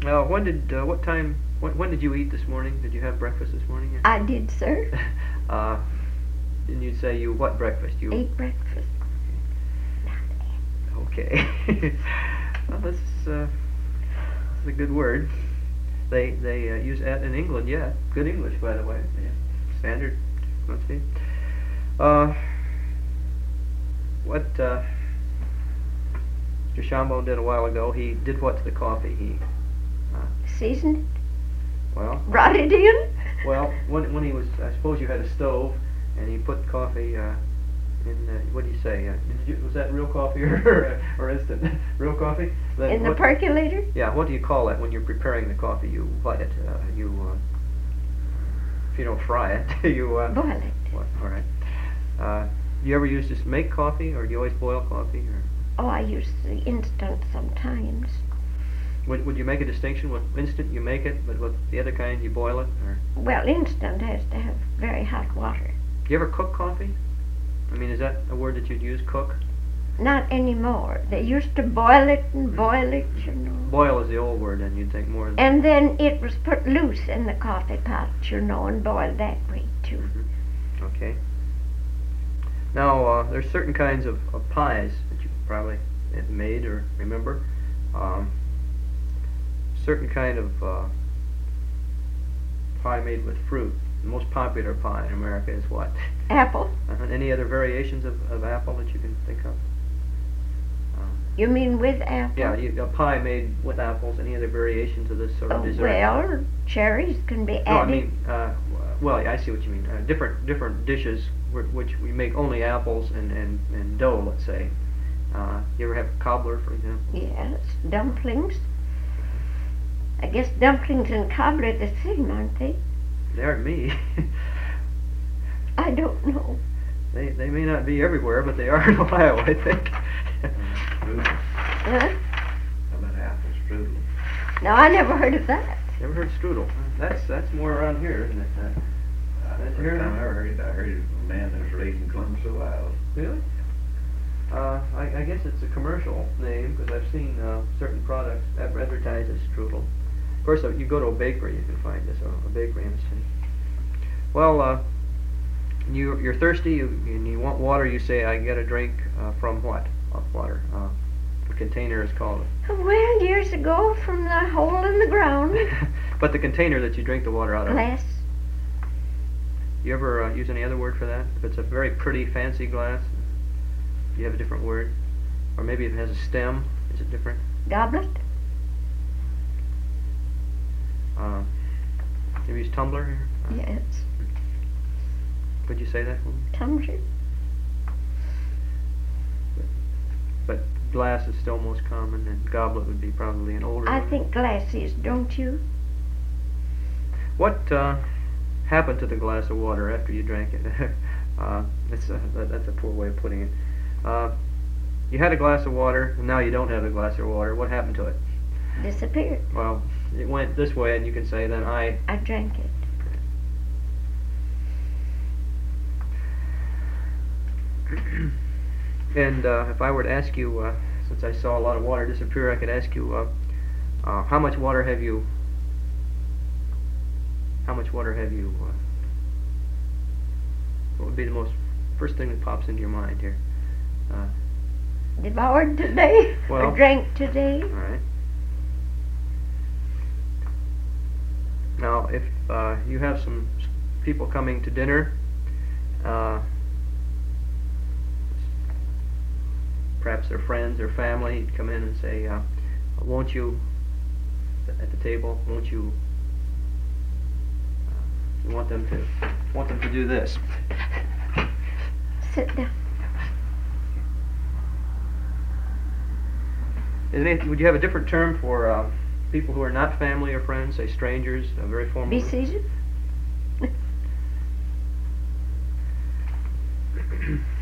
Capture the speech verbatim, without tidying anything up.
Now, when did, uh, what time, when, when did you eat this morning? Did you have breakfast this morning yet? I did, sir. uh, didn't you say you, what breakfast? You ate breakfast. Okay. Well, that's, uh, that's a good word. They they uh, use at in England, yeah. Good English, by the way. Yeah. Standard. Let's see. Uh, what uh, Mister Shambo did a while ago, he did what to the coffee? He uh, seasoned it. Well. Brought it in. Well, when when he was, I suppose you had a stove, and he put coffee. Uh, In, uh, what do you say? Uh, did you, was that real coffee or or instant? Real coffee? Then in the what, percolator? Yeah. What do you call it when you're preparing the coffee? You what it? Uh, you uh, if you don't fry it, you uh, boil it. What, all right. Uh, do you ever use just make coffee, or do you always boil coffee? Or? Oh, I use the instant sometimes. Would would you make a distinction with instant? You make it, but with the other kind, you boil it, or? Well, instant has to have very hot water. Do you ever cook coffee? I mean, is that a word that you'd use, cook? Not anymore. They used to boil it and boil it, you know. Boil is the old word, and you'd think more than... And then it was put loose in the coffee pot, you know, and boiled that way, too. Mm-hmm. Okay. Now, uh, there's certain kinds of, of pies that you probably have made or remember. Um, certain kind of uh, pie made with fruit. The most popular pie in America is what? Apple. Uh-huh. Any other variations of, of apple that you can think of? Um, you mean with apple? Yeah, you, a pie made with apples. Any other variations of this sort of oh, dessert? Well, cherries can be added. No, I mean, uh, well, I see what you mean. Uh, different different dishes wh- which we make only apples and, and, and dough, let's say. Uh, you ever have cobbler, for example? Yes, dumplings. I guess dumplings and cobbler are the same, aren't they? They aren't me. I don't know. They they may not be everywhere, but they are in Ohio, I think. Huh? How about apple strudel? No, I never heard of that. Never heard strudel? That's that's more around here, isn't it? Uh, Uh, That's the here? first time I ever heard it, I heard it from a man that was raising Columbus, Ohio. really? Uh, I, I guess it's a commercial name because I've seen uh, certain products ad- advertised as strudel. Of course, uh, you go to a bakery, you can find this, uh, a bakery in the city. Well, uh, you, you're thirsty you, and you want water, you say, I get a drink uh, from what? Of water. Uh, the container is called... Well, years ago, from the hole in the ground. But the container that you drink the water out of. Glass. You ever uh, use any other word for that? If it's a very pretty, fancy glass, do you have a different word? Or maybe if it has a stem, is it different? Goblet. Uh, you use tumbler here? Uh, Yes. Could you say that for me? Tumbler. But glass is still most common, and goblet would be probably an older I word. think glass is, don't you? What uh, happened to the glass of water after you drank it? uh, that's, a, that, that's a poor way of putting it. Uh, you had a glass of water, and now you don't have a glass of water. What happened to it? Disappeared. Well, it went this way, and you can say, then I... I drank it. And uh, if I were to ask you, uh, since I saw a lot of water disappear, I could ask you, uh, uh, how much water have you, how much water have you, uh, what would be the most, first thing that pops into your mind here? Uh, Devoured today. Well, or drank today. all right. Now, if uh, you have some s- people coming to dinner, uh, perhaps their friends or family, come in and say, uh, won't you, at the table, won't you, uh, you want them to, want them to do this. Sit down. Is it, would you have a different term for uh, people who are not family or friends, say strangers, a very formal? Be seated.